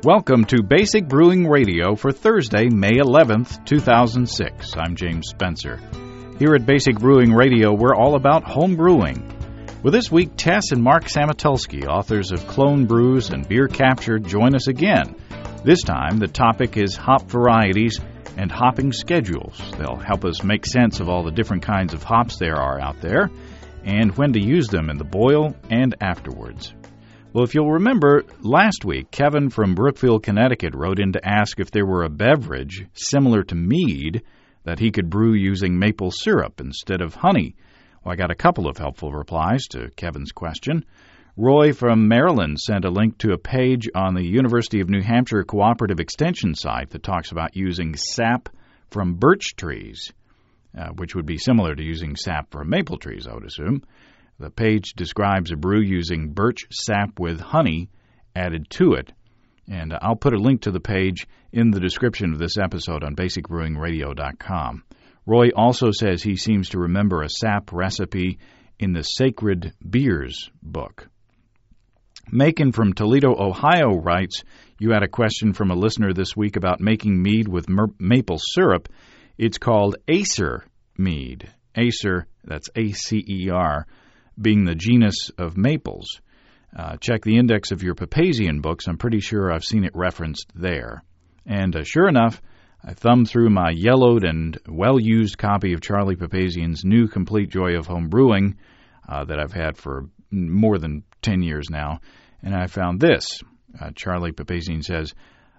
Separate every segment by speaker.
Speaker 1: Welcome to Basic Brewing Radio for Thursday, May 11th, 2006. I'm James Spencer. Here at Basic Brewing Radio, we're all about home brewing. Well, this week, Tess and Mark Samatulski, authors of Clone Brews and Beer Captured, join us again. This time, the topic is hop varieties and hopping schedules. They'll help us make sense of all the different kinds of hops there are out there and when to use them in the boil and afterwards. Well, if you'll remember, last week, Kevin from Brookfield, Connecticut wrote in to ask if there were a beverage similar to mead that he could brew using maple syrup instead of honey. Well, I got a couple of helpful replies to Kevin's question. Roy from Maryland sent a link to a page on the University of New Hampshire Cooperative Extension site that talks about using sap from birch trees, which would be similar to using sap from maple trees, I would assume. The page describes a brew using birch sap with honey added to it. And I'll put a link to the page in the description of this episode on basicbrewingradio.com. Roy also says he seems to remember a sap recipe in the Sacred Beers book. Macon from Toledo, Ohio writes, you had a question from a listener this week about making mead with maple syrup. It's called Acer mead. Acer, that's A-C-E-R, being the genus of maples. Check the index of your Papazian books. I'm pretty sure I've seen it referenced there. And sure enough, I thumbed through my yellowed and well-used copy of Charlie Papazian's new Complete Joy of Home Brewing that I've had for more than 10 years now, and I found this. Charlie Papazian says,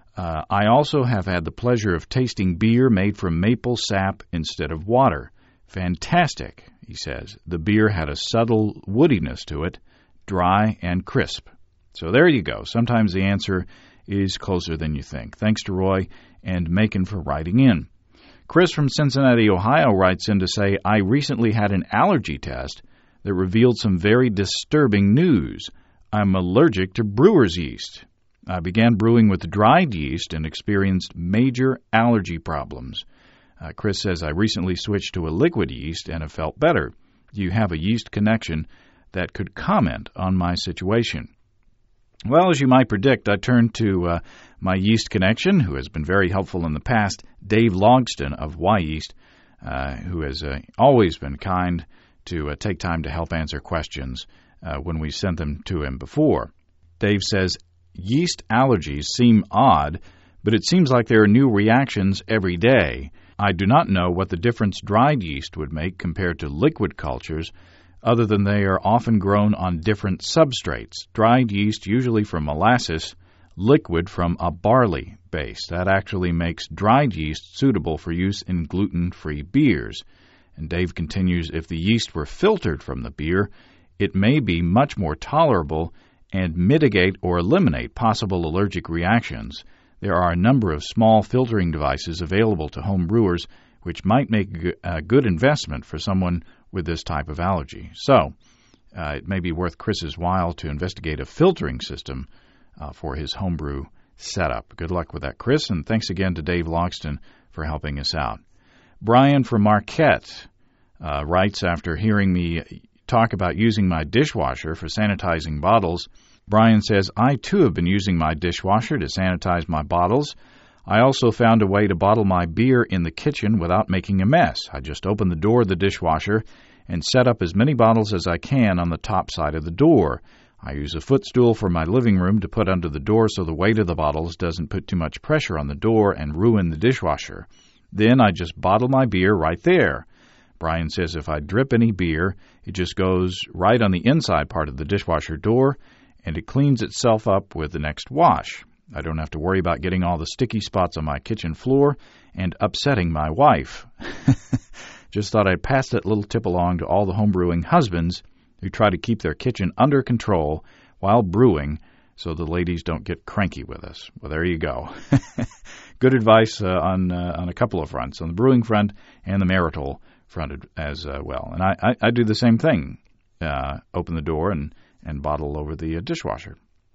Speaker 1: I also have had the pleasure of tasting beer made from maple sap instead of water. Fantastic, he says. The beer had a subtle woodiness to it, dry and crisp. So there you go. Sometimes the answer is closer than you think. Thanks to Roy and Macon for writing in. Chris from Cincinnati, Ohio writes in to say, I recently had an allergy test that revealed some very disturbing news. I'm allergic to brewer's yeast. I began brewing with dried yeast and experienced major allergy problems. Chris says, I recently switched to a liquid yeast and have felt better. Do you have a yeast connection that could comment on my situation? Well, as you might predict, I turned to my yeast connection, who has been very helpful in the past, Dave Logston of Y-Yeast, who has always been kind to take time to help answer questions when we sent them to him before. Dave says, yeast allergies seem odd, but it seems like there are new reactions every day. I do not know what the difference dried yeast would make compared to liquid cultures, other than they are often grown on different substrates. Dried yeast usually from molasses, liquid from a barley base. That actually makes dried yeast suitable for use in gluten-free beers. And Dave continues, if the yeast were filtered from the beer, it may be much more tolerable and mitigate or eliminate possible allergic reactions. There are a number of small filtering devices available to home brewers, which might make a good investment for someone with this type of allergy. So, it may be worth Chris's while to investigate a filtering system for his homebrew setup. Good luck with that, Chris, and thanks again to Dave Logston for helping us out. Brian from Marquette writes, after hearing me talk about using my dishwasher for sanitizing bottles, Brian says, I too have been using my dishwasher to sanitize my bottles. I also found a way to bottle my beer in the kitchen without making a mess. I just open the door of the dishwasher and set up as many bottles as I can on the top side of the door. I use a footstool for my living room to put under the door so the weight of the bottles doesn't put too much pressure on the door and ruin the dishwasher. Then I just bottle my beer right there. Brian says if I drip any beer, it just goes right on the inside part of the dishwasher door, and it cleans itself up with the next wash. I don't have to worry about getting all the sticky spots on my kitchen floor and upsetting my wife. Just thought I'd pass that little tip along to all the homebrewing husbands who try to keep their kitchen under control while brewing so the ladies don't get cranky with us. Well, there you go. Good advice on a couple of fronts, on the brewing front and the marital front as well. And I do the same thing, open the door and bottle over the dishwasher.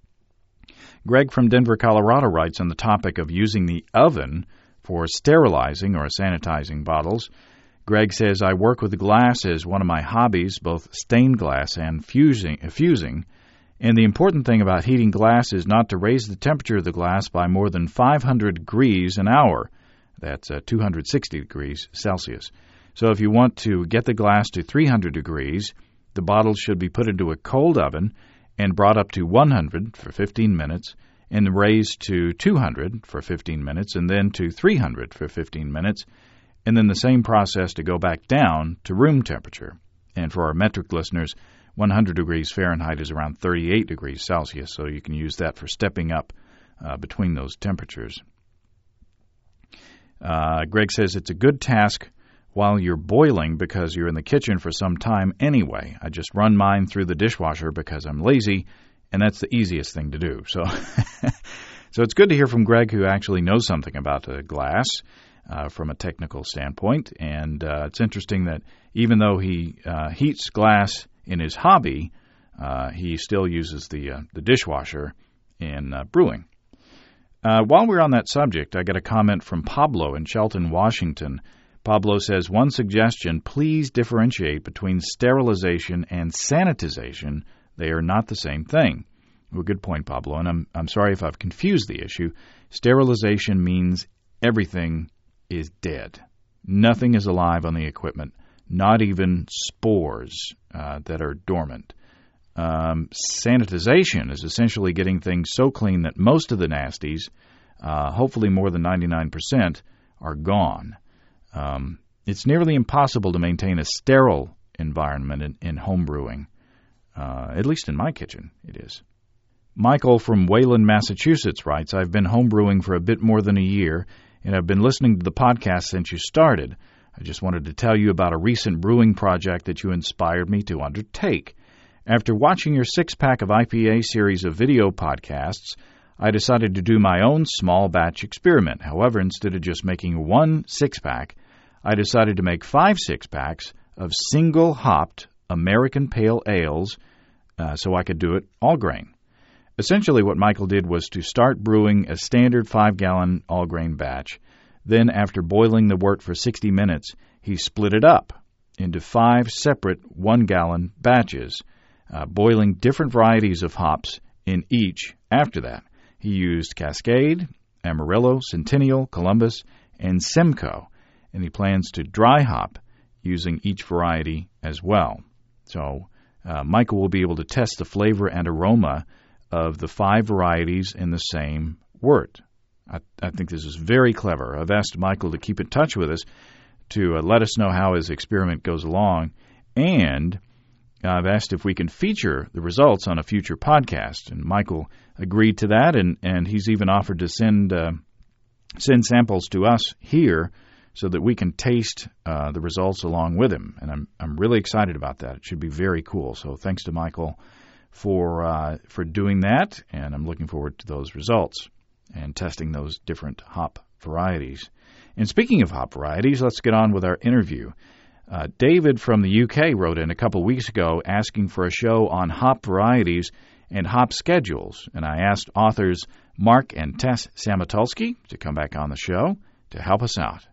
Speaker 1: Greg from Denver, Colorado writes on the topic of using the oven for sterilizing or sanitizing bottles. Greg says, I work with glass as one of my hobbies, both stained glass and fusing, And the important thing about heating glass is not to raise the temperature of the glass by more than 500 degrees an hour. That's 260 degrees Celsius. So if you want to get the glass to 300 degrees, the bottle should be put into a cold oven and brought up to 100 for 15 minutes, and raised to 200 for 15 minutes, and then to 300 for 15 minutes, and then the same process to go back down to room temperature. And for our metric listeners, 100 degrees Fahrenheit is around 38 degrees Celsius, so you can use that for stepping up between those temperatures. Greg says it's a good task while you're boiling because you're in the kitchen for some time anyway. I just run mine through the dishwasher because I'm lazy, and that's the easiest thing to do. So it's good to hear from Greg, who actually knows something about glass from a technical standpoint. And it's interesting that even though he heats glass in his hobby, he still uses the dishwasher in brewing. While we're on that subject, I got a comment from Pablo in Shelton, Washington. Pablo says, one suggestion, please differentiate between sterilization and sanitization. They are not the same thing. Well, good point, Pablo, and I'm sorry if I've confused the issue. Sterilization means everything is dead. Nothing is alive on the equipment, not even spores that are dormant. Sanitization is essentially getting things so clean that most of the nasties, hopefully more than 99%, are gone. It's nearly impossible to maintain a sterile environment in home brewing. At least in my kitchen, it is. Michael from Wayland, Massachusetts writes, I've been home brewing for a bit more than a year, and I've been listening to the podcast since you started. I just wanted to tell you about a recent brewing project that you inspired me to undertake. After watching your 6-pack of IPA series of video podcasts, I decided to do my own small batch experiment. However, instead of just making one 6-pack, I decided to make 5 6-packs of single-hopped American Pale Ales so I could do it all grain. Essentially, what Michael did was to start brewing a standard 5-gallon all-grain batch. Then, after boiling the wort for 60 minutes, he split it up into 5 separate 1-gallon batches, boiling different varieties of hops in each after that. He used Cascade, Amarillo, Centennial, Columbus, and Simcoe, and he plans to dry hop using each variety as well. So Michael will be able to test the flavor and aroma of the 5 varieties in the same wort. I think this is very clever. I've asked Michael to keep in touch with us to let us know how his experiment goes along, and I've asked if we can feature the results on a future podcast, and Michael agreed to that, and he's even offered to send samples to us here so that we can taste the results along with him. And I'm really excited about that. It should be very cool. So thanks to Michael for doing that, and I'm looking forward to those results and testing those different hop varieties. And speaking of hop varieties, let's get on with our interview. David from the UK wrote in a couple weeks ago asking for a show on hop varieties and hop schedules, and I asked authors Mark and Tess Samatulski to come back on the show to help us out.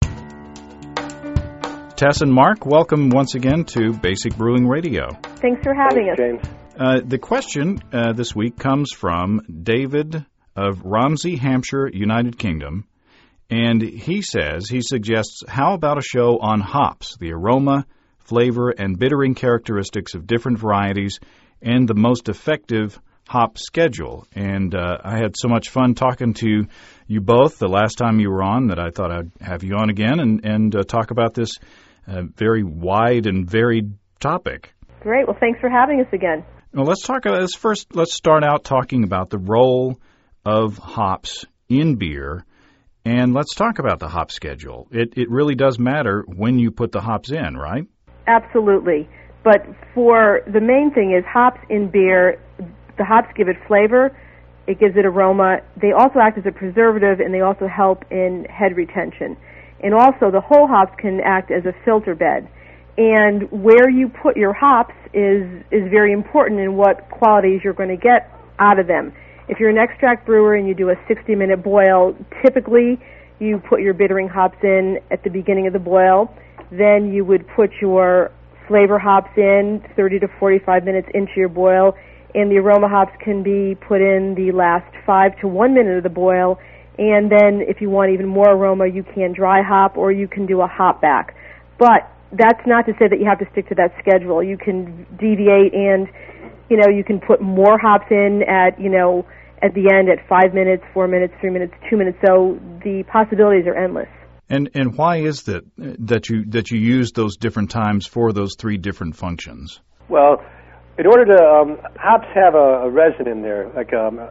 Speaker 1: Tess and Mark, welcome once again to Basic Brewing Radio.
Speaker 2: Thanks for having us.
Speaker 3: James.
Speaker 1: The question this week comes from David of Romsey, Hampshire, United Kingdom, and he suggests, how about a show on hops, the aroma, flavor, and bittering characteristics of different varieties, and the most effective hop schedule? And I had so much fun talking to you both the last time you were on that I thought I'd have you on again and talk about this very wide and varied topic.
Speaker 2: Great. Well, thanks for having us again.
Speaker 1: Well, let's start out talking about the role of hops in beer, and let's talk about the hop schedule. It really does matter when you put the hops in, right?
Speaker 2: Absolutely. But for the main thing is hops in beer, the hops give it flavor, it gives it aroma. They also act as a preservative, and they also help in head retention. And also the whole hops can act as a filter bed. And where you put your hops is very important in what qualities you're going to get out of them. If you're an extract brewer and you do a 60-minute boil, typically you put your bittering hops in at the beginning of the boil. Then you would put your flavor hops in 30 to 45 minutes into your boil, and the aroma hops can be put in the last 5 to 1 minute of the boil, and then if you want even more aroma, you can dry hop or you can do a hop back. But that's not to say that you have to stick to that schedule. You can deviate, and you can put more hops in at the end at 5 minutes, 4 minutes, 3 minutes, 2 minutes. So the possibilities are endless.
Speaker 1: And why is that you use those different times for those three different functions?
Speaker 3: Well, in order to hops have a resin in there, like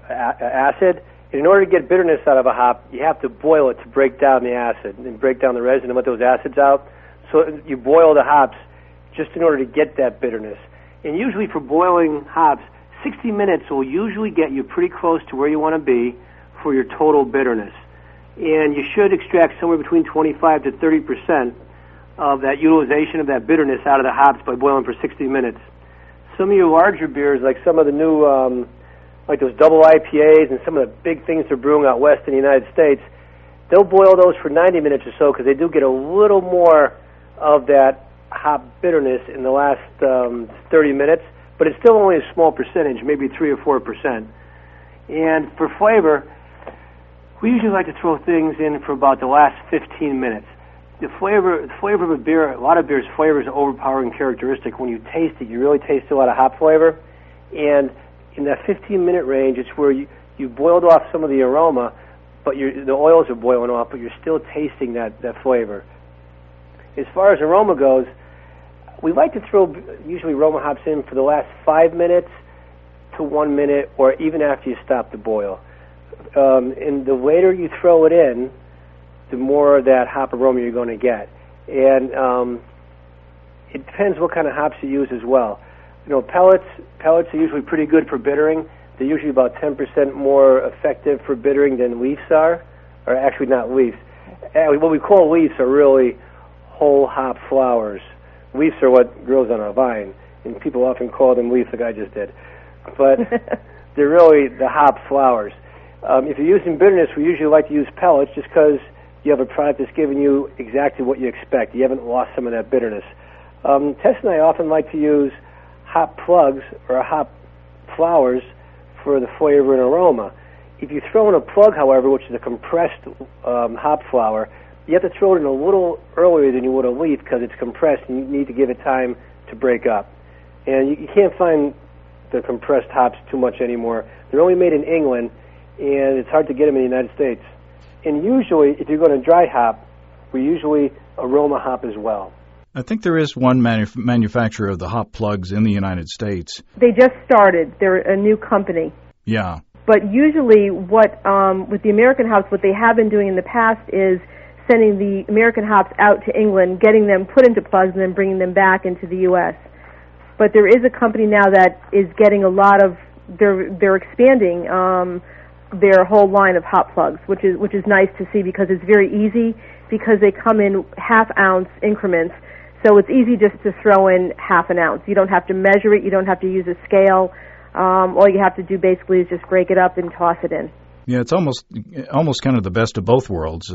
Speaker 3: acid. And in order to get bitterness out of a hop, you have to boil it to break down the acid and break down the resin and let those acids out. So you boil the hops just in order to get that bitterness. And usually for boiling hops, 60 minutes will usually get you pretty close to where you want to be for your total bitterness. And you should extract somewhere between 25 to 30% of that utilization of that bitterness out of the hops by boiling for 60 minutes. Some of your larger beers, like some of the new, like those double IPAs and some of the big things they're brewing out west in the United States, they'll boil those for 90 minutes or so because they do get a little more of that hop bitterness in the last 30 minutes, but it's still only a small percentage, maybe 3 or 4%. And for flavor, we usually like to throw things in for about the last 15 minutes. The flavor of a beer, a lot of beers, flavor is an overpowering characteristic. When you taste it, you really taste a lot of hop flavor. And in that 15-minute range, it's where you boiled off some of the aroma, but the oils are boiling off, but you're still tasting that flavor. As far as aroma goes, we like to throw usually aroma hops in for the last 5 minutes to 1 minute, or even after you stop the boil. And the later you throw it in, the more of that hop aroma you're going to get. And it depends what kind of hops you use as well. Pellets are usually pretty good for bittering. They're usually about 10% more effective for bittering than leaves are, or actually not leaves. What we call leaves are really whole hop flowers. Leaves are what grows on a vine, and people often call them leaves like I just did. But they're really the hop flowers. If you're using bitterness, we usually like to use pellets just because you have a product that's giving you exactly what you expect. You haven't lost some of that bitterness. Tess and I often like to use hop plugs or hop flowers for the flavor and aroma. If you throw in a plug, however, which is a compressed hop flower, you have to throw it in a little earlier than you would a leaf because it's compressed and you need to give it time to break up. And you can't find the compressed hops too much anymore. They're only made in England, and it's hard to get them in the United States. And usually, if you're going to dry hop, we usually aroma hop as well.
Speaker 1: I think there is one manufacturer of the hop plugs in the United States.
Speaker 2: They just started. They're a new company.
Speaker 1: Yeah.
Speaker 2: But usually with the American hops, what they have been doing in the past is sending the American hops out to England, getting them put into plugs, and then bringing them back into the U.S. But there is a company now that is getting a lot of, they're expanding their whole line of hop plugs, which is nice to see because it's very easy because they come in half-ounce increments. So it's easy just to throw in half an ounce. You don't have to measure it. You don't have to use a scale. All you have to do basically is just break it up and toss it in.
Speaker 1: Yeah, it's almost kind of the best of both worlds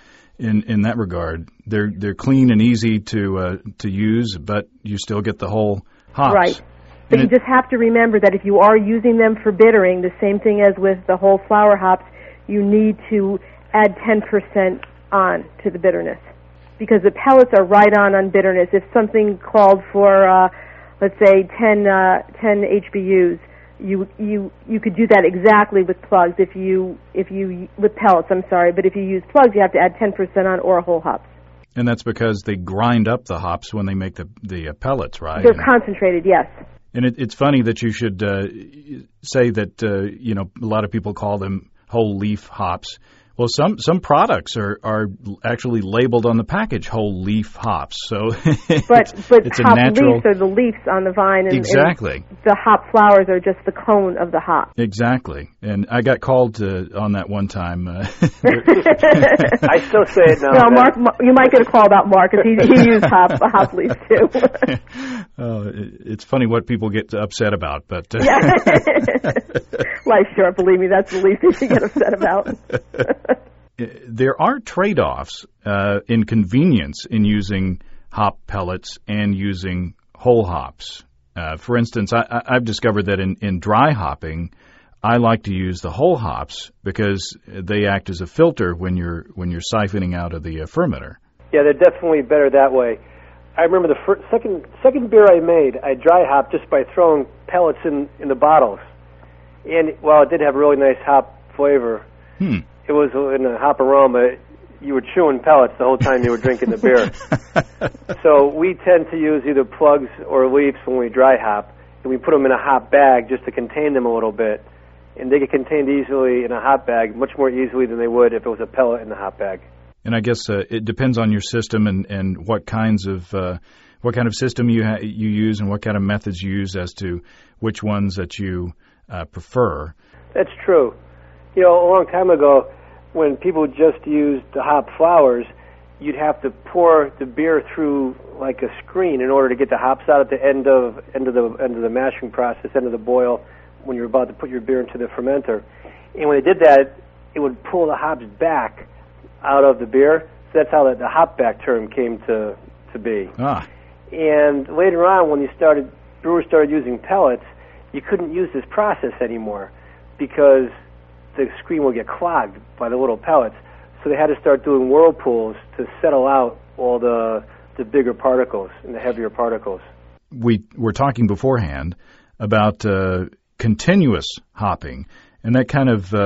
Speaker 1: in that regard. They're clean and easy to use, but you still get the whole hops.
Speaker 2: Right. But you just have to remember that if you are using them for bittering, the same thing as with the whole flower hops, you need to add 10% on to the bitterness. Because the pellets are right on bitterness. If something called for, let's say, 10 HBUs, you could do that exactly with plugs. If you with pellets, I'm sorry, but if you use plugs, you have to add 10% on or whole hops. And
Speaker 1: that's because they grind up the hops when they make the pellets, right?
Speaker 2: They're concentrated, yes.
Speaker 1: And it's funny that you should say that a lot of people call them whole leaf hops. Well, some products are actually labeled on the package whole leaf hops. So,
Speaker 2: but
Speaker 1: it's
Speaker 2: hop
Speaker 1: a natural...
Speaker 2: leaves are the leaves on the vine, and
Speaker 1: exactly.
Speaker 2: And the hop flowers are just the cone of the hop.
Speaker 1: Exactly, and I got called on that one time.
Speaker 3: I still say it now.
Speaker 2: Well, Mark, you might get a call about Mark because he used hop leaves too.
Speaker 1: It's funny what people get upset about, but
Speaker 2: yeah. Life short. Believe me, that's the least they should get upset about.
Speaker 1: There are trade-offs in convenience in using hop pellets and using whole hops. For instance, I've discovered that in dry hopping, I like to use the whole hops because they act as a filter when you're siphoning out of the fermenter.
Speaker 3: Yeah, they're definitely better that way. I remember the second beer I made, I dry hopped just by throwing pellets in the bottles. And while it did have a really nice hop flavor, it was in a hop aroma. You were chewing pellets the whole time you were drinking the beer. So we tend to use either plugs or leaves when we dry hop, and we put them in a hop bag just to contain them a little bit. And they get contained easily in a hop bag, much more easily than they would if it was a pellet in the hop bag.
Speaker 1: And I guess it depends on your system and what kind of system you use and what kind of methods you use as to which ones that you prefer.
Speaker 3: That's true. You know, a long time ago, when people just used the hop flowers, you'd have to pour the beer through like a screen in order to get the hops out at the end of the mashing process, end of the boil, when you're about to put your beer into the fermenter. And when they did that, it would pull the hops back out of the beer. So that's how the hop back term came to be. And later on, when brewers started using pellets, you couldn't use this process anymore because the screen would get clogged by the little pellets. So they had to start doing whirlpools to settle out all the bigger particles and the heavier particles.
Speaker 1: We were talking beforehand about continuous hopping, and that kind of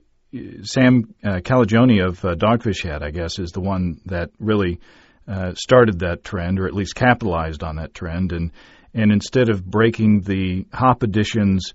Speaker 1: Sam Calagione of Dogfish Head, I guess, is the one that really started that trend, or at least capitalized on that trend. And instead of breaking the hop additions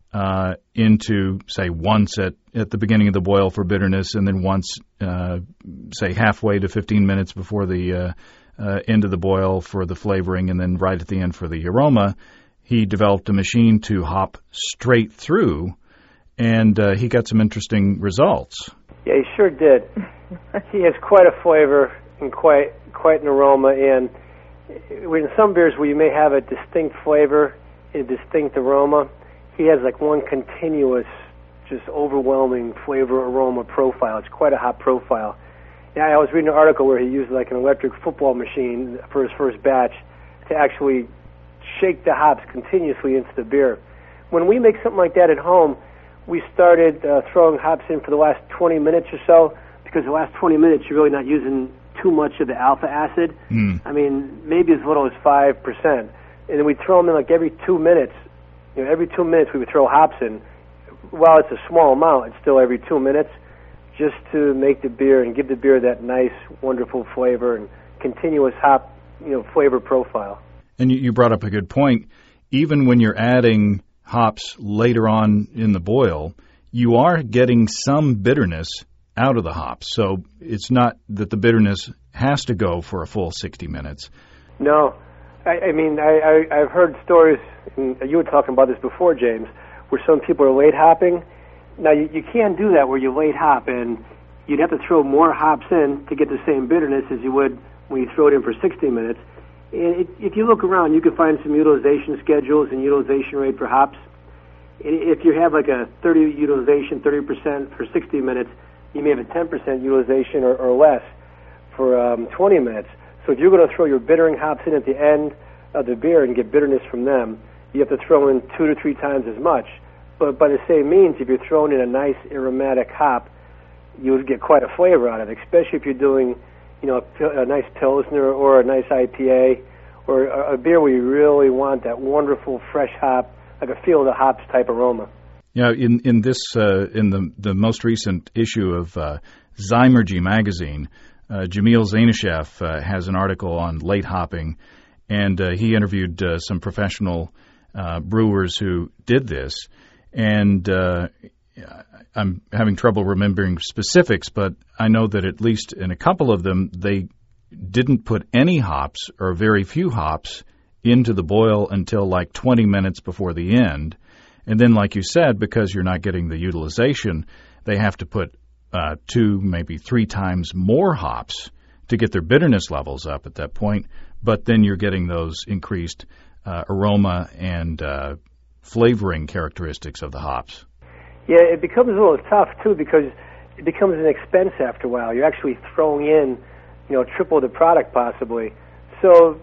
Speaker 1: into, say, once at the beginning of the boil for bitterness, and then once, say, halfway to 15 minutes before the end of the boil for the flavoring, and then right at the end for the aroma, he developed a machine to hop straight through, and he got some interesting results. Yeah,
Speaker 3: he sure did. He has quite a flavor and quite an aroma, and in some beers where you may have a distinct flavor and a distinct aroma, he has like one continuous, just overwhelming flavor aroma profile. It's quite a hot profile. Yeah, I was reading an article where he used like an electric football machine for his first batch to actually shake the hops continuously into the beer. When we make something like that at home, we started throwing hops in for the last 20 minutes or so, because the last 20 minutes you're really not using too much of the alpha acid. I mean, maybe as little as 5%. And then we'd throw them in like every 2 minutes. You know, every 2 minutes we would throw hops in. While it's a small amount, it's still every 2 minutes, just to make the beer and give the beer that nice, wonderful flavor and continuous hop, flavor profile.
Speaker 1: And you brought up a good point. Even when you're adding hops later on in the boil, you are getting some bitterness out of the hops. So it's not that the bitterness has to go for a full 60 minutes.
Speaker 3: No. I've heard stories, and you were talking about this before, James, where some people are late hopping. Now, you can't do that where you late hop, and you'd have to throw more hops in to get the same bitterness as you would when you throw it in for 60 minutes. If you look around, you can find some utilization schedules and utilization rate for hops. If you have like a 30% utilization, 30% for 60 minutes, you may have a 10% utilization or less for 20 minutes. So if you're going to throw your bittering hops in at the end of the beer and get bitterness from them, you have to throw in 2 to 3 times as much. But by the same means, if you're throwing in a nice aromatic hop, you would get quite a flavor out of it, especially if you're doing a nice Pilsner or a nice IPA or a beer where you really want that wonderful fresh hop, like a feel of the hops type aroma.
Speaker 1: Yeah, in this in the most recent issue of Zymergy magazine, Jamil Zainasheff has an article on late hopping, and he interviewed some professional brewers who did this, and I'm having trouble remembering specifics, but I know that at least in a couple of them, they didn't put any hops or very few hops into the boil until like 20 minutes before the end. And then, like you said, because you're not getting the utilization, they have to put 2, maybe 3 times more hops to get their bitterness levels up at that point. But then you're getting those increased aroma and flavoring characteristics of the hops.
Speaker 3: Yeah, it becomes a little tough, too, because it becomes an expense after a while. You're actually throwing in, triple the product possibly. So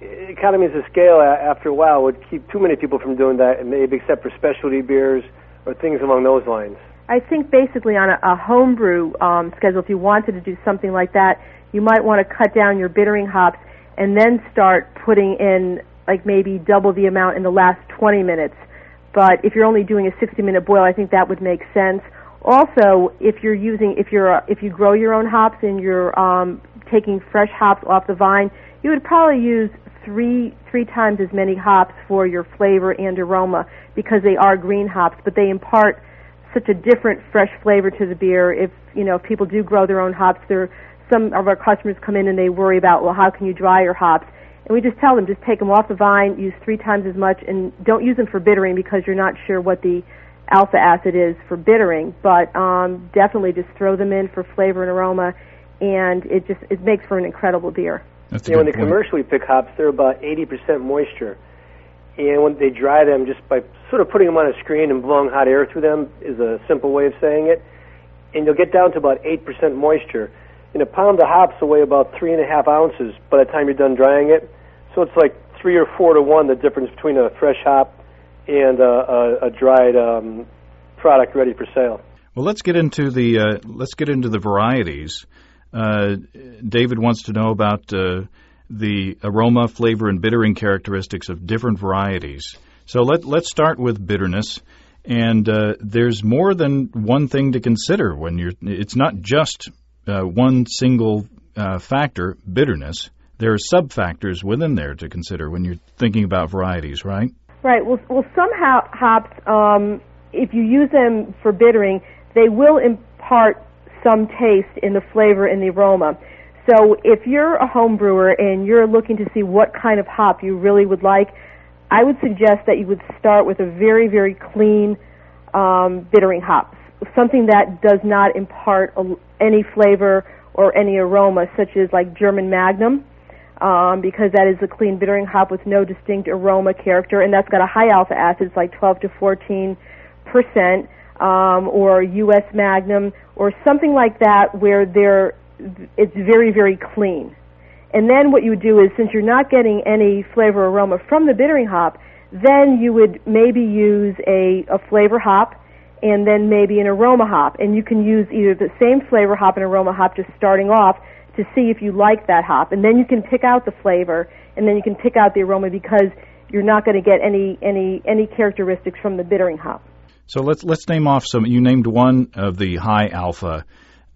Speaker 3: economies of scale after a while would keep too many people from doing that, and maybe except for specialty beers or things along those lines.
Speaker 2: I think basically on a homebrew schedule, if you wanted to do something like that, you might want to cut down your bittering hops and then start putting in like maybe double the amount in the last 20 minutes. But if you're only doing a 60-minute boil, I think that would make sense. Also, if you grow your own hops and you're taking fresh hops off the vine, you would probably use three times as many hops for your flavor and aroma because they are green hops, but they impart such a different fresh flavor to the beer. If people do grow their own hops, some of our customers come in and they worry about, well, how can you dry your hops? And we just tell them, just take them off the vine, use 3 times as much, and don't use them for bittering because you're not sure what the alpha acid is for bittering, but definitely just throw them in for flavor and aroma, and it makes for an incredible beer.
Speaker 1: That's a good
Speaker 3: when they
Speaker 1: point.
Speaker 3: commercially pick hops, they're about 80% moisture. And when they dry them, just by sort of putting them on a screen and blowing hot air through them is a simple way of saying it, and you'll get down to about 8% moisture. And a pound of hops will weigh about 3.5 ounces by the time you're done drying it. So it's like 3 or 4 to 1, the difference between a fresh hop and a dried product ready for sale.
Speaker 1: Well, let's get into the varieties. David wants to know about the aroma, flavor, and bittering characteristics of different varieties. So let's start with bitterness. And there's more than one thing to consider it's not just one single factor, bitterness. There are sub-factors within there to consider when you're thinking about varieties, right?
Speaker 2: Right. Well, some hops, if you use them for bittering, they will impart some taste in the flavor and the aroma. So if you're a home brewer and you're looking to see what kind of hop you really would like, I would suggest that you would start with a very, very clean bittering hop, something that does not impart any flavor or any aroma, such as like German Magnum, because that is a clean bittering hop with no distinct aroma character, and that's got a high alpha acids like 12 to 14%, or U.S. Magnum, or something like that where it's very, very clean. And then what you would do is, since you're not getting any flavor or aroma from the bittering hop, then you would maybe use a flavor hop and then maybe an aroma hop. And you can use either the same flavor hop and aroma hop just starting off to see if you like that hop. And then you can pick out the flavor, and then you can pick out the aroma because you're not going to get any characteristics from the bittering hop.
Speaker 1: So let's name off some. You named one of the high alpha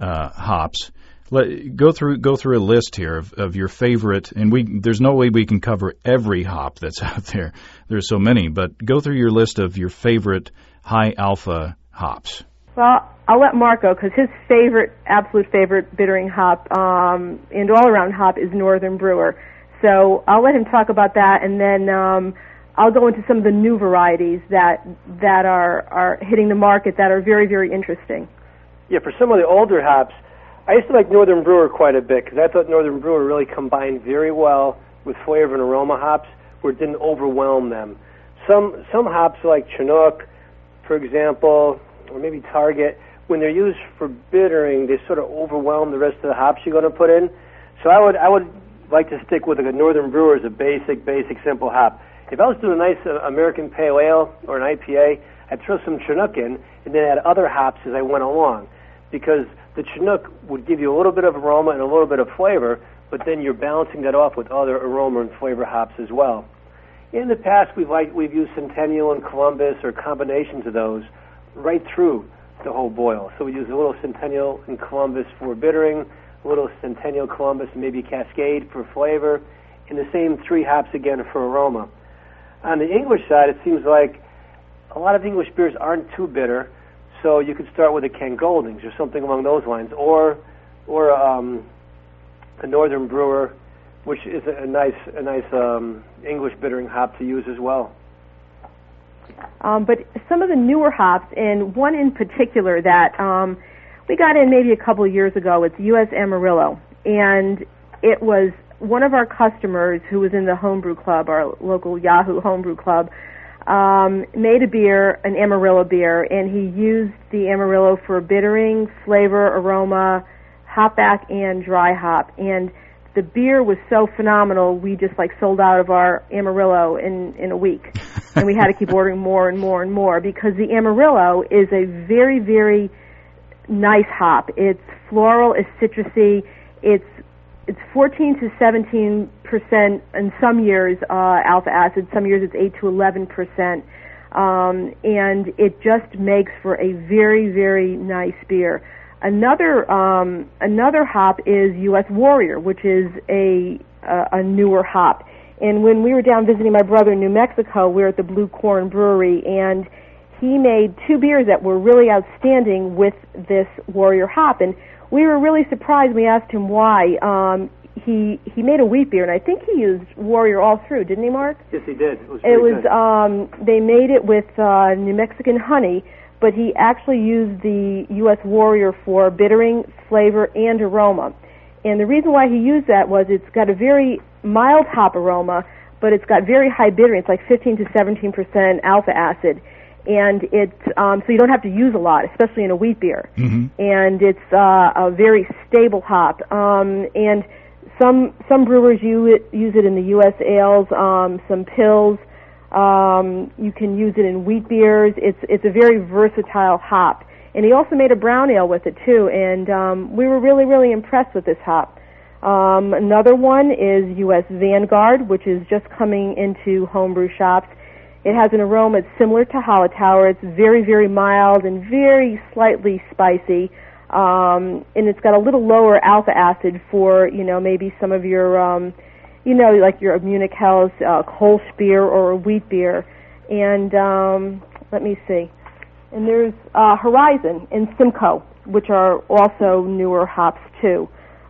Speaker 1: hops. Go through a list here of your favorite, and there's no way we can cover every hop that's out there. There's so many, but go through your list of your favorite high alpha hops.
Speaker 2: Well, I'll let Mark go because his absolute favorite bittering hop and all-around hop is Northern Brewer. So I'll let him talk about that, and then I'll go into some of the new varieties that are hitting the market that are very, very interesting.
Speaker 3: Yeah, for some of the older hops, I used to like Northern Brewer quite a bit because I thought Northern Brewer really combined very well with flavor and aroma hops where it didn't overwhelm them. Some hops like Chinook, for example, or maybe Target, when they're used for bittering, they sort of overwhelm the rest of the hops you're going to put in. So I would like to stick with a Northern Brewer as a basic, simple hop. If I was doing a nice American Pale Ale or an IPA, I'd throw some Chinook in and then add other hops as I went along, because the Chinook would give you a little bit of aroma and a little bit of flavor, but then you're balancing that off with other aroma and flavor hops as well. In the past, we've used Centennial and Columbus or combinations of those right through the whole boil. So we use a little Centennial and Columbus for bittering, a little Centennial, Columbus, and maybe Cascade for flavor, and the same 3 hops again for aroma. On the English side, it seems like a lot of English beers aren't too bitter, so you could start with a Ken Goldings or something along those lines, or a Northern Brewer, which is a nice English bittering hop to use as well.
Speaker 2: But some of the newer hops, and one in particular that we got in maybe a couple of years ago, it's U.S. Amarillo, and it was one of our customers who was in the homebrew club, our local Yahoo homebrew club, made a beer, an Amarillo beer, and he used the Amarillo for bittering, flavor, aroma, hop back, and dry hop. And the beer was so phenomenal, we just sold out of our Amarillo in a week. And we had to keep ordering more and more and more because the Amarillo is a very, very nice hop. It's floral, it's citrusy, it's 14 to 17% in some years alpha acid, some years it's 8 to 11%. And it just makes for a very, very nice beer. Another hop is U.S. Warrior, which is a newer hop. And when we were down visiting my brother in New Mexico, we were at the Blue Corn Brewery, and he made 2 beers that were really outstanding with this Warrior hop. And we were really surprised. We asked him why. He made a wheat beer, and I think he used Warrior all through, didn't he, Mark?
Speaker 3: Yes, he did. It was good.
Speaker 2: They made it with New Mexican honey, but he actually used the U.S. Warrior for bittering, flavor, and aroma. And the reason why he used that was it's got a very mild hop aroma, but it's got very high bittering. It's 15 to 17% alpha acid. And it's so you don't have to use a lot, especially in a wheat beer. Mm-hmm. And it's a very stable hop. And some brewers use it in the U.S. ales, some pills. You can use it in wheat beers. It's a very versatile hop. And he also made a brown ale with it too, and we were really, really impressed with this hop. Another one is U.S. Vanguard, which is just coming into homebrew shops. It has an aroma that's similar to Hallertauer. It's very, very mild and very slightly spicy. And it's got a little lower alpha acid for, maybe some of your, like your Munich Helles, Kolsch beer or a wheat beer. And let me see. And there's Horizon and Simcoe, which are also newer hops too.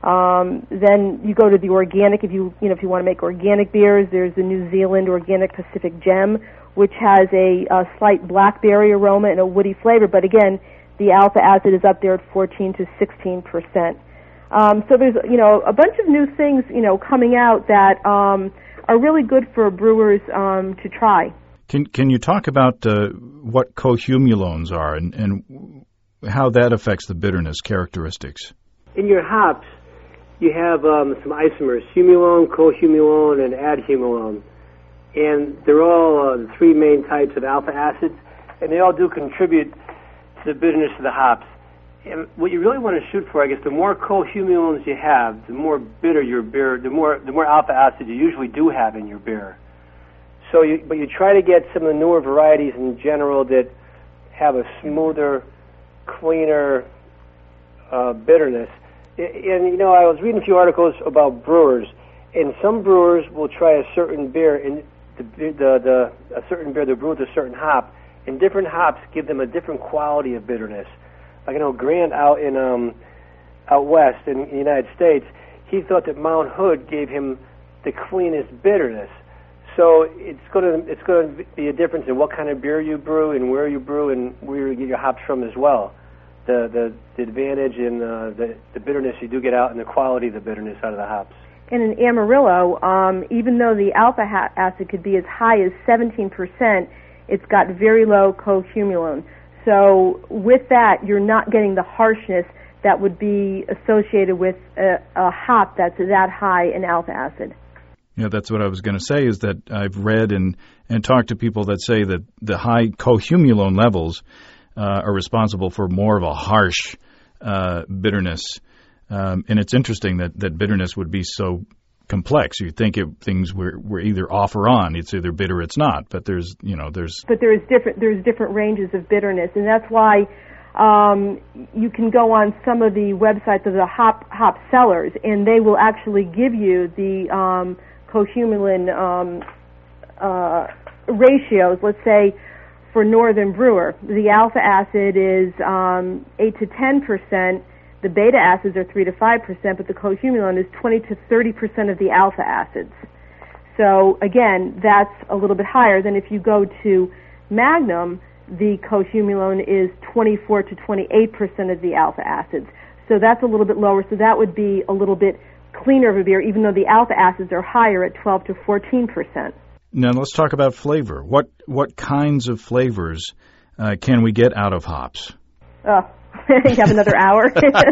Speaker 2: Then you go to the organic. If you want to make organic beers, there's the New Zealand Organic Pacific Gem, which has a slight blackberry aroma and a woody flavor. But again, the alpha acid is up there at 14 to 16%. So there's a bunch of new things coming out that are really good for brewers to try.
Speaker 1: Can you talk about what cohumulones are and how that affects the bitterness characteristics?
Speaker 3: In your hops, you have some isomers, humulone, cohumulone, and adhumulone. And they're all the 3 main types of alpha acids, and they all do contribute to the bitterness of the hops. And what you really want to shoot for, I guess, the more cohumulones you have, the more bitter your beer, the more alpha acid you usually do have in your beer. So, but you try to get some of the newer varieties in general that have a smoother, cleaner bitterness. And I was reading a few articles about brewers, and some brewers will try a certain beer, and a certain beer they brew with a certain hop, and different hops give them a different quality of bitterness. Grant out west in the United States, he thought that Mount Hood gave him the cleanest bitterness. So it's going to be a difference in what kind of beer you brew and where you brew and where you get your hops from as well. The advantage in the bitterness you do get out and the quality of the bitterness out of the hops.
Speaker 2: And in Amarillo, even though the alpha acid could be as high as 17%, it's got very low cohumulone. So with that, you're not getting the harshness that would be associated with a hop that's that high in alpha acid.
Speaker 1: Yeah, that's what I was going to say, is that I've read and talked to people that say that the high cohumulone levels are responsible for more of a harsh bitterness. And it's interesting that bitterness would be so complex. You'd think things were either off or on. It's either bitter or it's not. But there's. But there's different ranges of bitterness, and that's why you can go on some of the websites of the hop sellers, and they will actually give you the cohumulone ratios. Let's say for Northern Brewer, the alpha acid is 8 to 10%. The beta acids are 3 to 5%, but the cohumulone is 20 to 30% of the alpha acids. So again, that's a little bit higher than if you go to Magnum. The cohumulone is 24 to 28% of the alpha acids. So that's a little bit lower. So that would be a little bit cleaner of a beer, even though the alpha acids are higher at 12 to 14%. Now let's talk about flavor. What kinds of flavors can we get out of hops?
Speaker 2: You have another hour.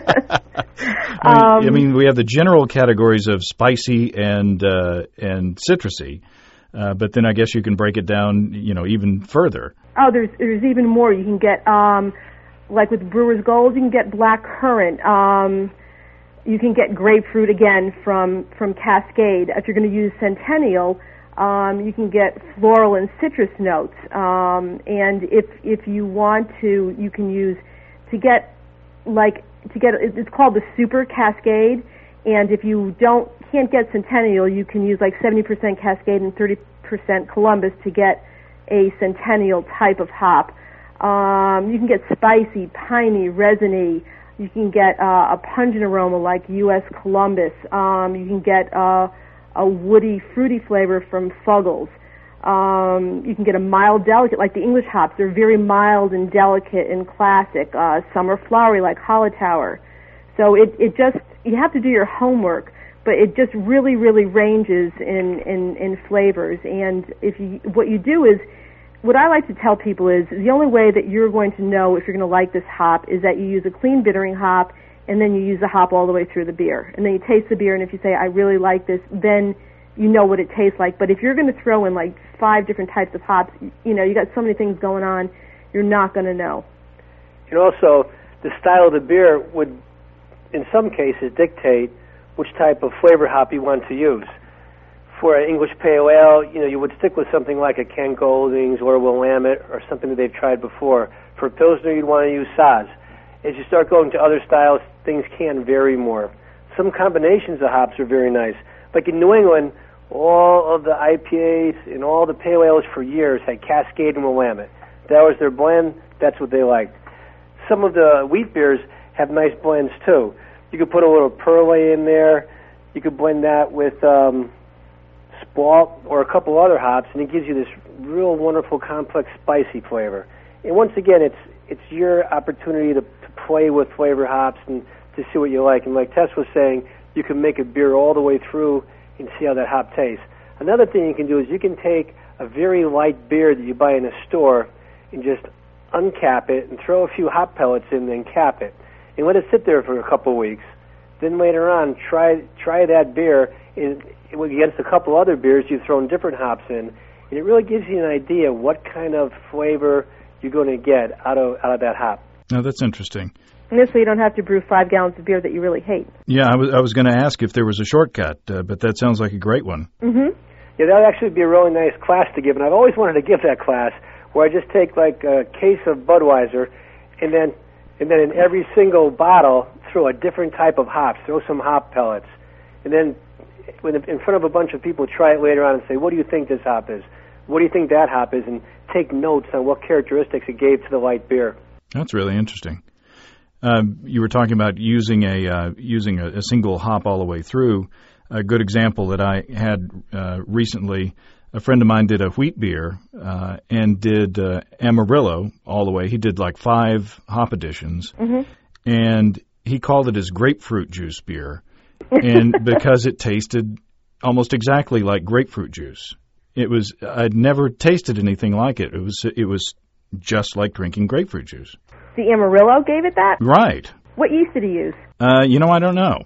Speaker 1: I mean, we have the general categories of spicy and citrusy, but then I guess you can break it down, even further.
Speaker 2: Oh, there's even more. You can get, like with Brewer's Gold, you can get black currant. You can get grapefruit again from Cascade. If you're going to use Centennial, you can get floral and citrus notes. And if you want to, you can use it's called the Super Cascade. And if you can't get Centennial, you can use like 70% Cascade and 30% Columbus to get a Centennial type of hop. You can get spicy, piney, resiny. You can get a pungent aroma like U.S. Columbus. You can get a woody, fruity flavor from Fuggles. You can get a mild, delicate, like the English hops. They're very mild and delicate and classic. Some are flowery, like Hollertauer. So it just, you have to do your homework, but it just really, really ranges in flavors. And what you do is, what I like to tell people is the only way that you're going to know if you're going to like this hop is that you use a clean bittering hop, and then you use the hop all the way through the beer. And then you taste the beer, and if you say, I really like this, then you know what it tastes like. But if you're going to throw in like 5 different types of hops, you got so many things going on, you're not going to know.
Speaker 3: And also, the style of the beer would, in some cases, dictate which type of flavor hop you want to use. For an English Pale Ale, you would stick with something like a Ken Goldings or a Willamette or something that they've tried before. For a Pilsner, you'd want to use Saaz. As you start going to other styles, things can vary more. Some combinations of hops are very nice. Like in New England, all of the IPAs and all the Pale Ales for years had Cascade and Willamette. That was their blend. That's what they liked. Some of the wheat beers have nice blends, too. You could put a little Perle in there. You could blend that with Spalt or a couple other hops, and it gives you this real wonderful, complex, spicy flavor. And once again, it's your opportunity to play with flavor hops and to see what you like. And like Tess was saying, you can make a beer all the way through and see how that hop tastes. Another thing you can do is you can take a very light beer that you buy in a store and just uncap it and throw a few hop pellets in and cap it and let it sit there for a couple of weeks. Then later on, try that beer against a couple other beers you've thrown different hops in, and it really gives you an idea what kind of flavor you're going to get out of that hop.
Speaker 1: Oh, that's interesting.
Speaker 2: And this way you don't have to brew 5 gallons of beer that you really hate.
Speaker 1: Yeah, I was going to ask if there was a shortcut, but that sounds like a great one.
Speaker 2: Mm-hmm.
Speaker 3: Yeah, that would actually be a really nice class to give, and I've always wanted to give that class where I just take like a case of Budweiser, and then in every single bottle throw a different type of hops, throw some hop pellets, and then in front of a bunch of people try it later on and say, what do you think this hop is? What do you think that hop is? And take notes on what characteristics it gave to the light beer. That's
Speaker 1: really interesting. You were talking about using a single hop all the way through. A good example that I had recently, a friend of mine did a wheat beer and did Amarillo all the way. He did like 5 hop additions, and he called it his grapefruit juice beer, and because it tasted almost exactly like grapefruit juice. I'd never tasted anything like it. It was just like drinking grapefruit juice.
Speaker 2: The Amarillo gave it that?
Speaker 1: Right.
Speaker 2: What yeast did he use?
Speaker 1: I don't know.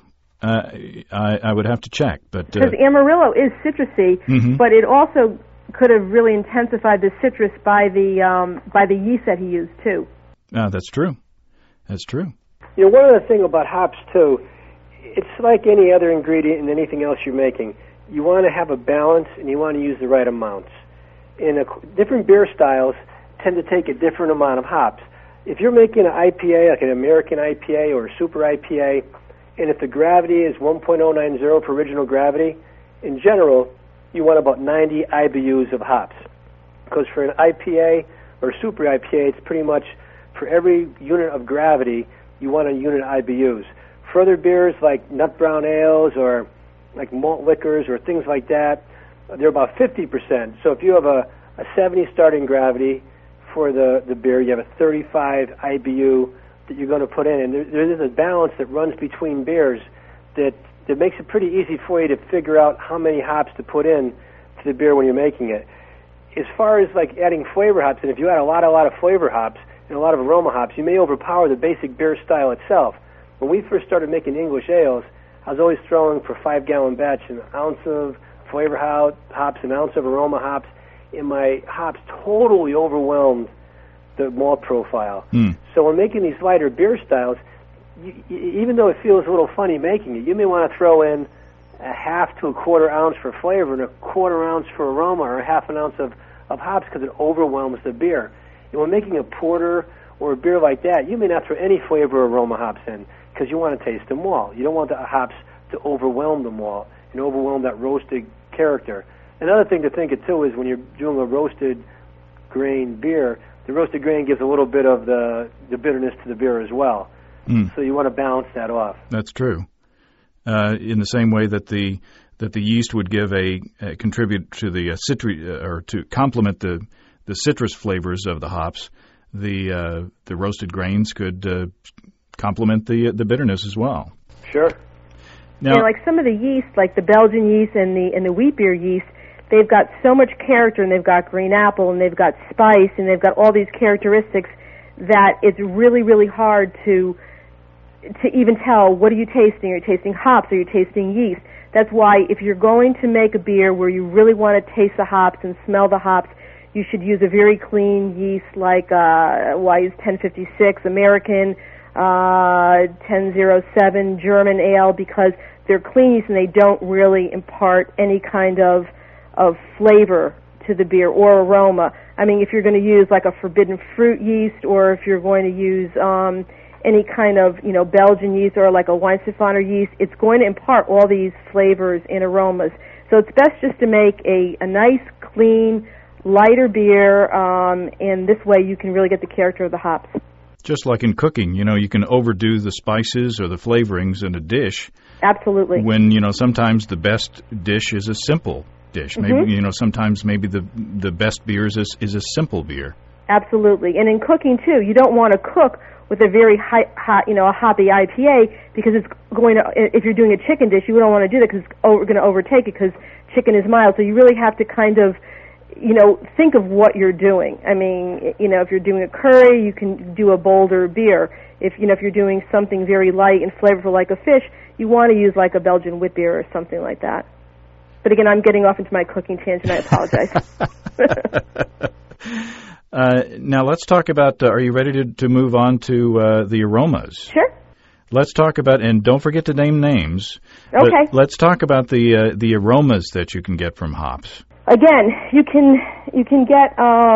Speaker 1: I would have to check.
Speaker 2: Because Amarillo is citrusy, but it also could have really intensified the citrus by the yeast that he used, too.
Speaker 1: That's true. That's true.
Speaker 3: One other thing about hops, too, it's like any other ingredient in anything else you're making. You want to have a balance, and you want to use the right amounts. Different beer styles tend to take a different amount of hops. If you're making an IPA, like an American IPA or a Super IPA, and if the gravity is 1.090 for original gravity, in general, you want about 90 IBUs of hops. Because for an IPA or Super IPA, it's pretty much for every unit of gravity, you want a unit of IBUs. For other beers like nut brown ales or like malt liquors or things like that, they're about 50%. So if you have a 70 starting gravity for the beer, you have a 35 IBU that you're going to put in. And there is a balance that runs between beers that makes it pretty easy for you to figure out how many hops to put in to the beer when you're making it. As far as like adding flavor hops, and if you add a lot of flavor hops, and a lot of aroma hops, you may overpower the basic beer style itself. When we first started making English ales, I was always throwing for 5-gallon batch an ounce of flavor hops, an ounce of aroma hops, and my hops totally overwhelmed the malt profile. So when making these lighter beer styles, even though it feels a little funny making it, you may want to throw in a half to a quarter ounce for flavor and a quarter ounce for aroma, or a half an ounce of hops, because it overwhelms the beer. And when making a porter or a beer like that, you may not throw any flavor or aroma hops in, because you want to taste them all. You don't want the hops to overwhelm them all and overwhelm that roasted character. Another thing to think of, too, is when you're doing a roasted grain beer, the roasted grain gives a little bit of the bitterness to the beer as well. So you want to balance that off.
Speaker 1: That's true. In the same way that the yeast would give contribute to the or to complement the citrus flavors of the hops, the roasted grains could complement the bitterness as well.
Speaker 3: Sure.
Speaker 1: Now,
Speaker 2: like some of the yeast, like the Belgian yeast and the wheat beer yeast, they've got so much character, and they've got green apple, and they've got spice, and they've got all these characteristics that it's really, really hard to even tell, what are you tasting? Are you tasting hops? Are you tasting yeast? That's why if you're going to make a beer where you really want to taste the hops and smell the hops, you should use a very clean yeast like I use 1056 American, 1007 German ale, because they're clean yeast and they don't really impart any kind of flavor to the beer or aroma. I mean, if you're going to use like a forbidden fruit yeast, or if you're going to use any kind of, Belgian yeast or like a Weizenstephaner yeast, it's going to impart all these flavors and aromas. So it's best just to make a nice, clean, lighter beer, and this way you can really get the character of the hops.
Speaker 1: Just like in cooking, you can overdo the spices or the flavorings in a dish.
Speaker 2: Absolutely.
Speaker 1: When, sometimes the best dish is a simple dish. Maybe, sometimes maybe the best beer is a simple beer.
Speaker 2: Absolutely. And in cooking, too, you don't want to cook with a very hot, a hoppy IPA, because it's going to, if you're doing a chicken dish, you don't want to do that because it's going to overtake it, because chicken is mild. So you really have to kind of, think of what you're doing. I mean, if you're doing a curry, you can do a bolder beer. If you're doing something very light and flavorful like a fish, you want to use like a Belgian wheat beer or something like that. But again, I'm getting off into my cooking tangent. I apologize.
Speaker 1: Now let's talk about, are you ready to move on to the aromas?
Speaker 2: Sure.
Speaker 1: Let's talk about, and don't forget to name names.
Speaker 2: Okay.
Speaker 1: Let's talk about the aromas that you can get from hops.
Speaker 2: Again, you can get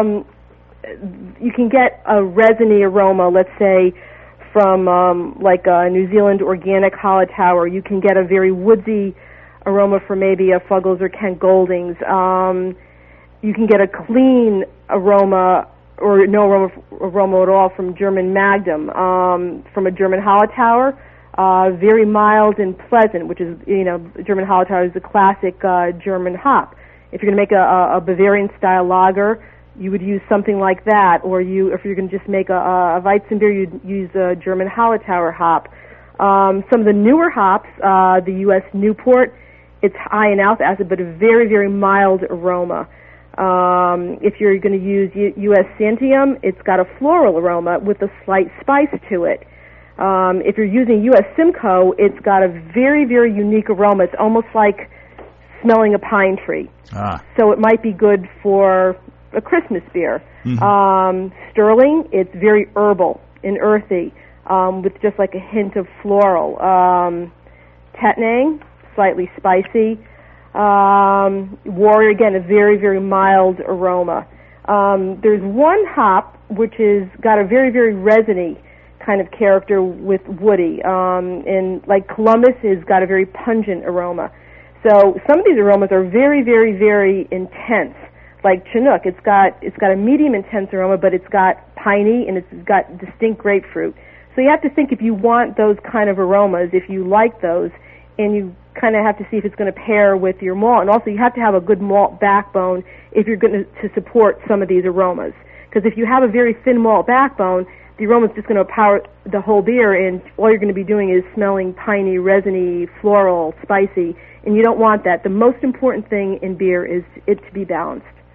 Speaker 2: a resiny aroma, let's say from like a New Zealand organic Hallertauer. You can get a very woodsy aroma from maybe a Fuggles or Kent Goldings. You can get a clean aroma or no aroma at all from German Magnum, from a German Hallertauer, very mild and pleasant, which is, German Hallertauer is the classic German hop. If you're going to make a Bavarian-style lager, you would use something like that, or if you're going to just make a Weizenbier, you'd use a German Hallertauer hop. Some of the newer hops, the U.S. Newport, it's high in alpha acid, but a very, very mild aroma. If you're going to use U.S. Santium, it's got a floral aroma with a slight spice to it. If you're using U.S. Simcoe, it's got a very, very unique aroma. It's almost like smelling a pine tree. So it might be good for a Christmas beer. Mm-hmm. Sterling, it's very herbal and earthy, with just like a hint of floral. Tettnang, slightly spicy. Warrior, again, a very, very mild aroma. There's one hop which is got a very, very resiny kind of character with woody, and like Columbus has got a very pungent aroma. So some of these aromas are very, very, very intense. Like Chinook, it's got a medium intense aroma, but it's got piney and it's got distinct grapefruit. So you have to think, if you want those kind of aromas, if you like those, and you kind of have to see if it's going to pair with your malt. And also you have to have a good malt backbone if you're going to support some of these aromas. Because if you have a very thin malt backbone, the aroma's just going to power the whole beer, and all you're going to be doing is smelling piney, resiny, floral, spicy, and you don't want that. The most important thing in beer is it to be balanced.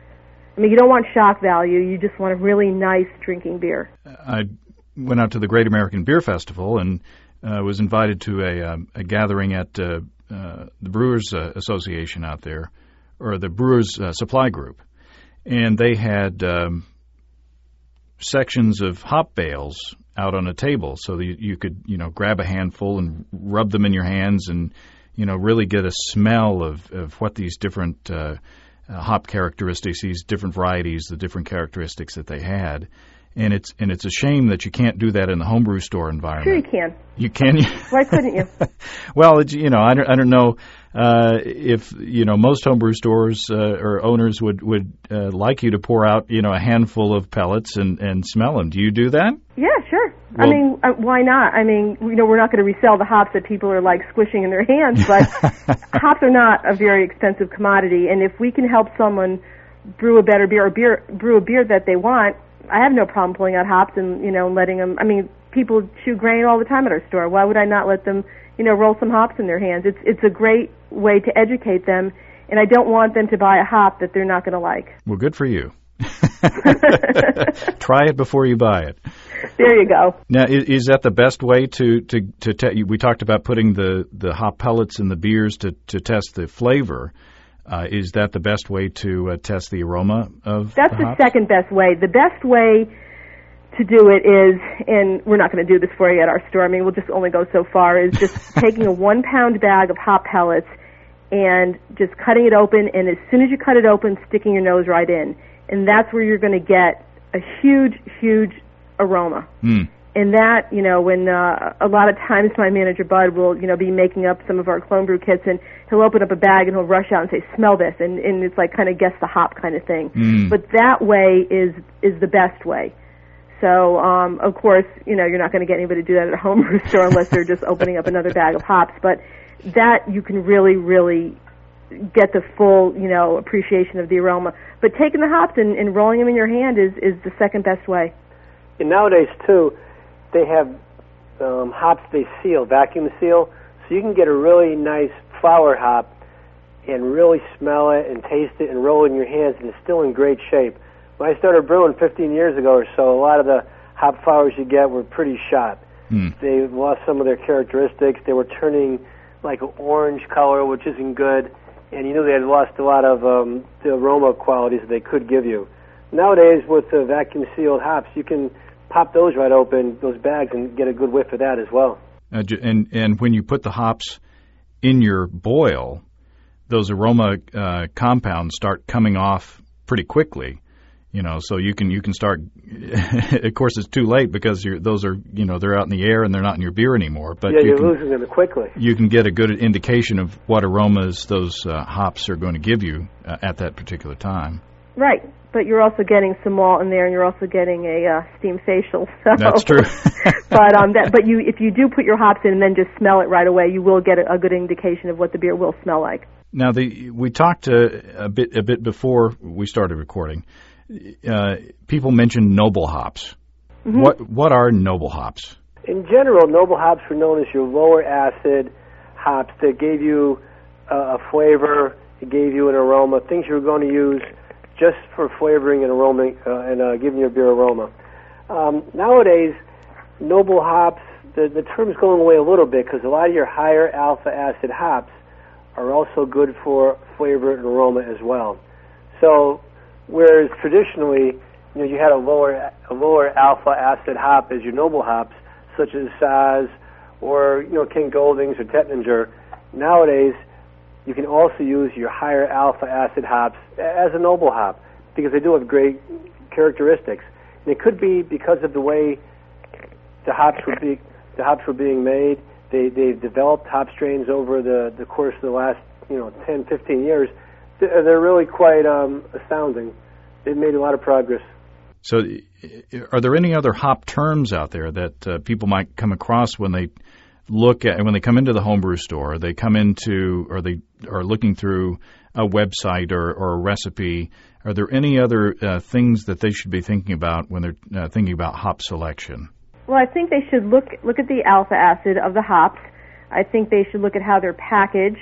Speaker 2: I mean, you don't want shock value. You just want a really nice drinking beer.
Speaker 1: I went out to the Great American Beer Festival and was invited to a gathering at the Brewers Association out there, or the Brewers Supply Group. And they had sections of hop bales out on a table so that you could, grab a handful and rub them in your hands and, really get a smell of what these different hop characteristics, these different varieties, the different characteristics that they had. And it's a shame that you can't do that in the homebrew store environment.
Speaker 2: Sure you can.
Speaker 1: You can?
Speaker 2: Why couldn't you?
Speaker 1: Well, I don't know if most homebrew stores or owners would like you to pour out a handful of pellets and smell them. Do you do that?
Speaker 2: Yeah, sure.
Speaker 1: Well,
Speaker 2: I mean, why not? I mean, we're not going to resell the hops that people are like squishing in their hands, but hops are not a very expensive commodity, and if we can help someone brew a better beer or brew a beer that they want, I have no problem pulling out hops and, letting them. I mean, people chew grain all the time at our store. Why would I not let them, roll some hops in their hands? It's a great way to educate them, and I don't want them to buy a hop that they're not going to like.
Speaker 1: Well, good for you. Try it before you buy it.
Speaker 2: There you go.
Speaker 1: Now, is that the best way to we talked about putting the hop pellets in the beers to test the flavor. Is that the best way to test the aroma of
Speaker 2: That's
Speaker 1: the
Speaker 2: the
Speaker 1: hops?
Speaker 2: second best way. The best way to do it is, and we're not going to do this for you at our store, I mean, we'll just only go so far, is just taking a 1-pound bag of hop pellets and just cutting it open, and as soon as you cut it open, sticking your nose right in. And that's where you're going to get a huge, huge aroma.
Speaker 1: Mm.
Speaker 2: And that, when a lot of times my manager, Bud, will, be making up some of our clone brew kits, and he'll open up a bag and he'll rush out and say, smell this, and it's like kind of guess the hop kind of thing.
Speaker 1: Mm.
Speaker 2: But that way is the best way. So, of course, you're not going to get anybody to do that at a home brew store unless they're just opening up another bag of hops. But that you can really, really get the full, appreciation of the aroma. But taking the hops and rolling them in your hand is the second best way.
Speaker 3: And nowadays, too, they have hops they seal, vacuum seal, so you can get a really nice flower hop and really smell it and taste it and roll it in your hands, and it's still in great shape. When I started brewing 15 years ago or so, a lot of the hop flowers you get were pretty shot.
Speaker 1: Mm.
Speaker 3: They lost some of their characteristics. They were turning like an orange color, which isn't good, and you knew they had lost a lot of the aroma qualities that they could give you. Nowadays, with the vacuum-sealed hops, you can pop those right open, those bags, and get a good whiff of that as well.
Speaker 1: And when you put the hops in your boil, those aroma compounds start coming off pretty quickly. So you can start. Of course, it's too late because those are they're out in the air and they're not in your beer anymore. But
Speaker 3: yeah, you're losing them quickly.
Speaker 1: You can get a good indication of what aromas those hops are going to give you at that particular time.
Speaker 2: Right, but you're also getting some malt in there, and you're also getting a steam facial. So.
Speaker 1: That's true.
Speaker 2: but if you do put your hops in and then just smell it right away, you will get a good indication of what the beer will smell like.
Speaker 1: Now, we talked a bit before we started recording. People mentioned noble hops. Mm-hmm. What are noble hops?
Speaker 3: In general, noble hops were known as your lower acid hops that gave you a flavor, it gave you an aroma, things you were going to use just for flavoring and aroma and giving your beer aroma. Nowadays, noble hops, the term's going away a little bit because a lot of your higher alpha acid hops are also good for flavor and aroma as well. So, whereas traditionally, you had a lower alpha acid hop as your noble hops, such as Saaz or King Goldings or Tettnanger, nowadays you can also use your higher alpha acid hops as a noble hop because they do have great characteristics. And it could be because of the way the hops were being made. They've developed hop strains over the course of the last 10, 15 years. They're really quite astounding. They've made a lot of progress.
Speaker 1: So, are there any other hop terms out there that people might come across when they when they come into the homebrew store? They come into, or they are looking through a website or a recipe. Are there any other things that they should be thinking about when they're thinking about hop selection?
Speaker 2: Well, I think they should look at the alpha acid of the hops. I think they should look at how they're packaged.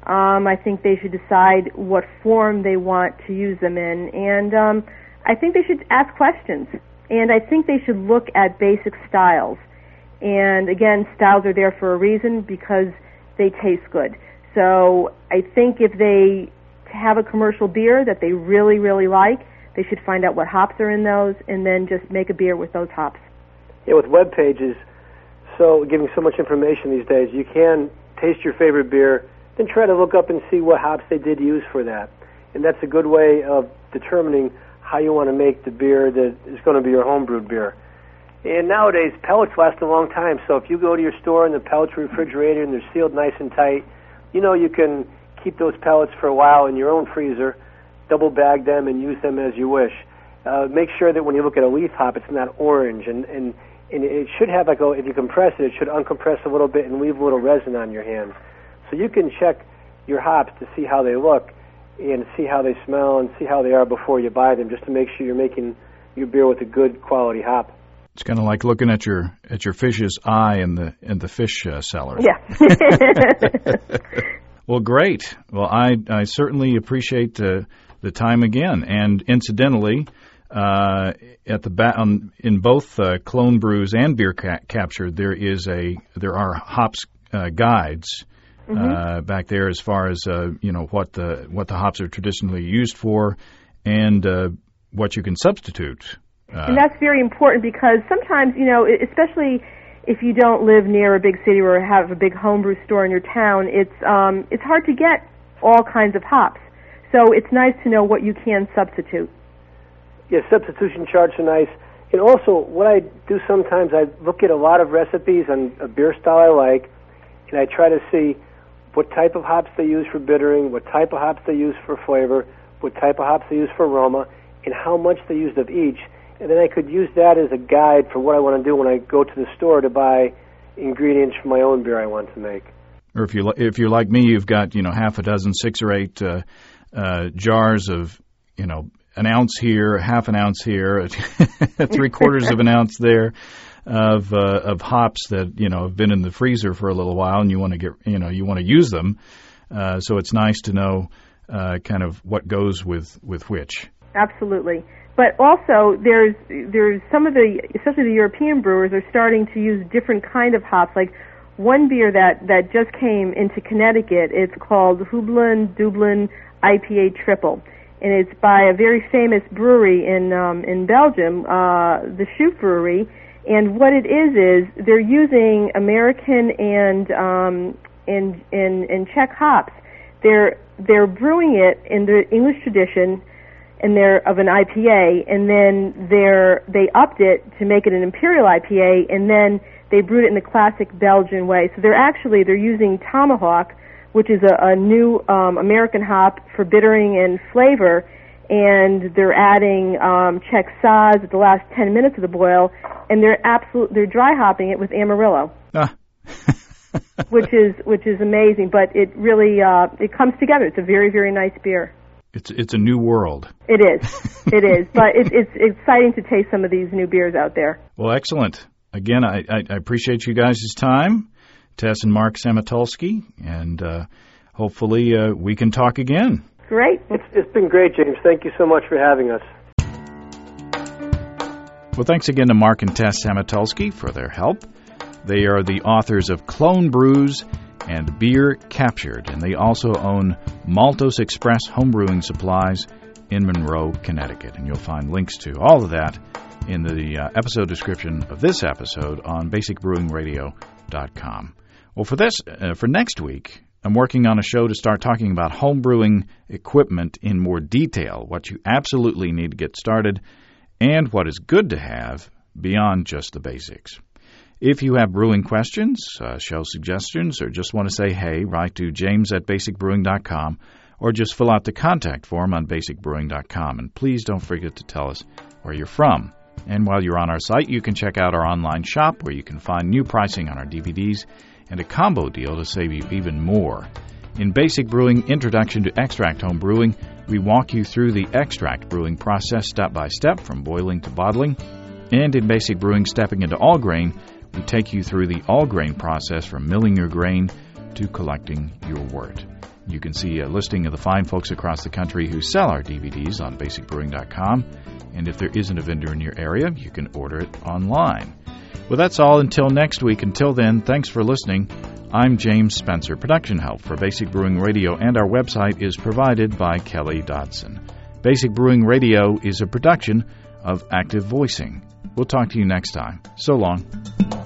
Speaker 2: I think they should decide what form they want to use them in, and I think they should ask questions, and I think they should look at basic styles. And again, styles are there for a reason, because they taste good. So I think if they have a commercial beer that they really, really like, they should find out what hops are in those, and then just make a beer with those hops.
Speaker 3: Yeah, with web pages, so giving so much information these days, you can taste your favorite beer, then try to look up and see what hops they did use for that. And that's a good way of determining how you want to make the beer that is going to be your homebrewed beer. And nowadays, pellets last a long time, so if you go to your store and the pellets are refrigerated and they're sealed nice and tight, you know you can keep those pellets for a while in your own freezer, double bag them, and use them as you wish. Make sure that when you look at a leaf hop, it's not orange, and it should have, like, if you compress it, it should uncompress a little bit and leave a little resin on your hands. So you can check your hops to see how they look and see how they smell and see how they are before you buy them, just to make sure you're making your beer with a good quality hop.
Speaker 1: It's kind of like looking at your fish's eye in the fish cellar.
Speaker 2: Yeah.
Speaker 1: Well, great. Well, I certainly appreciate the time again, and incidentally, in both Clone Brews and Beer Capture, there are hops guides back there as far as what the hops are traditionally used for, and what you can substitute.
Speaker 2: And that's very important, because sometimes, especially if you don't live near a big city or have a big homebrew store in your town, it's hard to get all kinds of hops. So it's nice to know what you can substitute.
Speaker 3: Yeah, substitution charts are nice. And also, what I do sometimes, I look at a lot of recipes on a beer style I like, and I try to see what type of hops they use for bittering, what type of hops they use for flavor, what type of hops they use for aroma, and how much they used of each. And then I could use that as a guide for what I want to do when I go to the store to buy ingredients for my own beer I want to make.
Speaker 1: Or if you're like me, you've got half a dozen, 6 or 8 jars of an ounce here, half an ounce here, 3/4 of an ounce there of hops that have been in the freezer for a little while, and you want to use them. So it's nice to know kind of what goes with which.
Speaker 2: Absolutely. But also, there's some of especially the European brewers are starting to use different kind of hops. Like one beer that just came into Connecticut, it's called Hublin Dublin IPA Triple, and it's by a very famous brewery in Belgium, the Schoof Brewery. And what it is they're using American and Czech hops. They're brewing it in the English tradition, and they're of an IPA, and then they upped it to make it an Imperial IPA, and then they brewed it in the classic Belgian way. So they're using Tomahawk, which is a new American hop for bittering and flavor, and they're adding Czech Saaz at the last 10 minutes of the boil, and they're dry hopping it with Amarillo. which is amazing, but it really it comes together. It's a very, very nice beer.
Speaker 1: It's a new world.
Speaker 2: It is, but it's exciting to taste some of these new beers out there.
Speaker 1: Well, excellent. Again, I appreciate you guys' time, Tess and Mark Samatulski, and hopefully we can talk again.
Speaker 2: Great.
Speaker 3: It's been great, James. Thank you so much for having us.
Speaker 1: Well, thanks again to Mark and Tess Samatulski for their help. They are the authors of Clone Brews and Beer Captured, and they also own Maltos Express Homebrewing Supplies in Monroe, Connecticut. And you'll find links to all of that in the episode description of this episode on basicbrewingradio.com. Well, for next week, I'm working on a show to start talking about homebrewing equipment in more detail, what you absolutely need to get started, and what is good to have beyond just the basics. If you have brewing questions, show suggestions, or just want to say hey, write to james@basicbrewing.com, or just fill out the contact form on basicbrewing.com. And please don't forget to tell us where you're from. And while you're on our site, you can check out our online shop where you can find new pricing on our DVDs and a combo deal to save you even more. In Basic Brewing Introduction to Extract Home Brewing, we walk you through the extract brewing process step by step from boiling to bottling. And in Basic Brewing Stepping into All Grain, we take you through the all grain process from milling your grain to collecting your wort. You can see a listing of the fine folks across the country who sell our DVDs on basicbrewing.com. And if there isn't a vendor in your area, you can order it online. Well, that's all until next week. Until then, thanks for listening. I'm James Spencer. Production help for Basic Brewing Radio and our website is provided by Kelly Dodson. Basic Brewing Radio is a production of Active Voicing. We'll talk to you next time. So long.